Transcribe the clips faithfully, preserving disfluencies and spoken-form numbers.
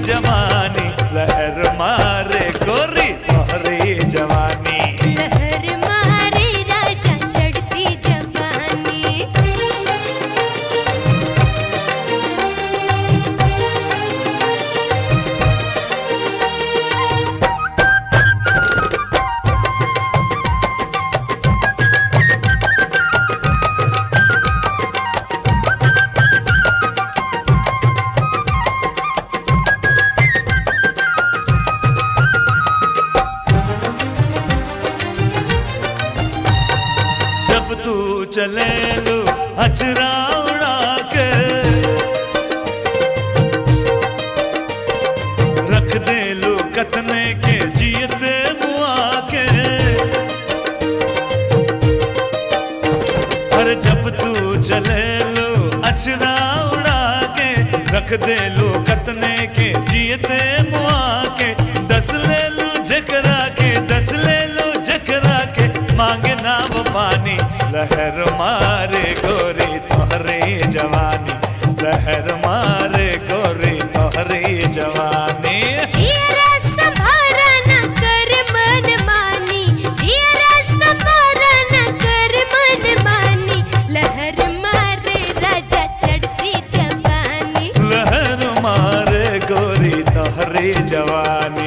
जवानी, लहर मारे गोरी तोहरी जवानी। लहर मारे राजा चढ़ती जवानी। तू चले लो अचरा उड़ा के, रख दे लो कतने के जियते मुआ के। अरे जब तू चले लो अचरा उड़ा के, रख दे लो कतने के जियते मुआ के। दस ले लो जकरा के, दस ले लो जकरा के, मांगे ना वो पानी। लहर मारे गोरी तोहरी जवानी, लहर मारे गोरी तोहरी जवानी। जियरा संभारा न कर मन मानी, जियरा संभारा न कर मन मानी। लहर मारे राजा चढ़ती जवानी, लहर मारे गोरी तोहरी जवानी।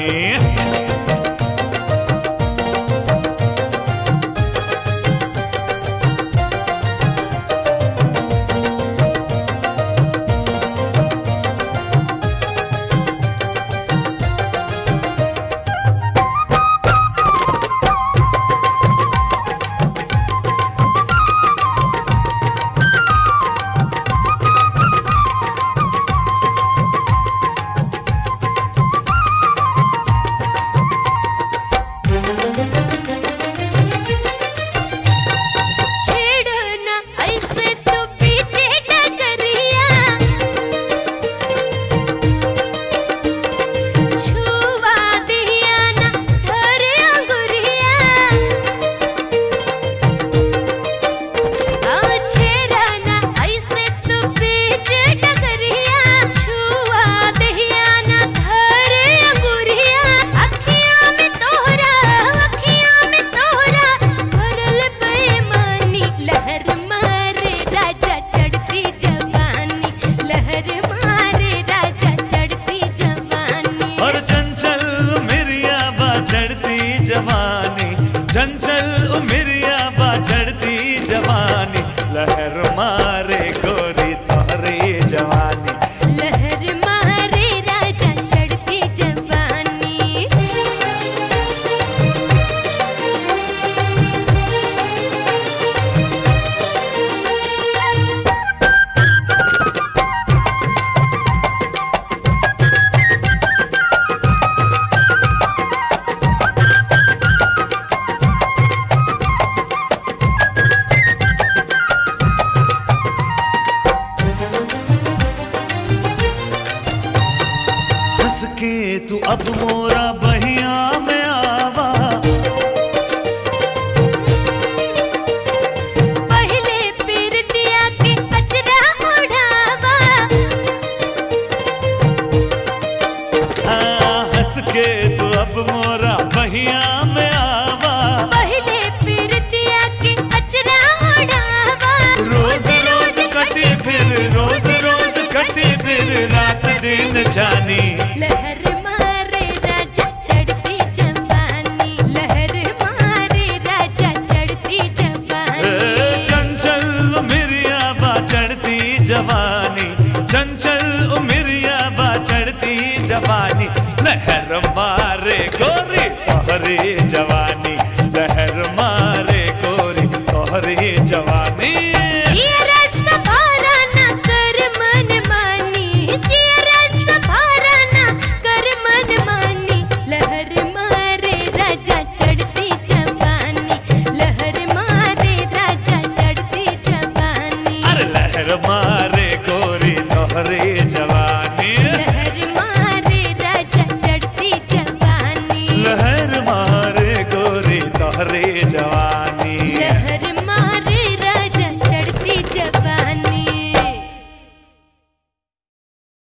जवानी चंचल उमरिया बा चढ़ती जवानी, लहर मारे गोरी तोहरी जवानी। लहर मारे राजा चढ़ती जवानी। के तू अब मोरा बहिया में आवा, पहले फिर दिया के कचरा उड़ावा। हाँ, हंस के तू अब मोरा बहिया में आवा, पहले फिर दिया के कचरा उड़ावा। रोज रोज कटी फिर, रोज रोज कटी फिर, रात दिन जानी। लहर मारे राजा चढ़ती जवानी, लहर मारे राजा चढ़ती जवानी। चंचल उमरिया बा चढ़ती जवानी, चंचल उमरिया बा चढ़ती जवानी। लहर मारे गोरी तोहरी जवानी, लहर मारे गोरी तोहरी जवानी। जियरा संभारा न कर मन मानी, जियरा संभारा न कर मन मानी। लहर मारे राजा चढ़ती जवानी, लहर मारे राजा चढ़ती जवानी। अरे लहर मारे गोरी तोहरी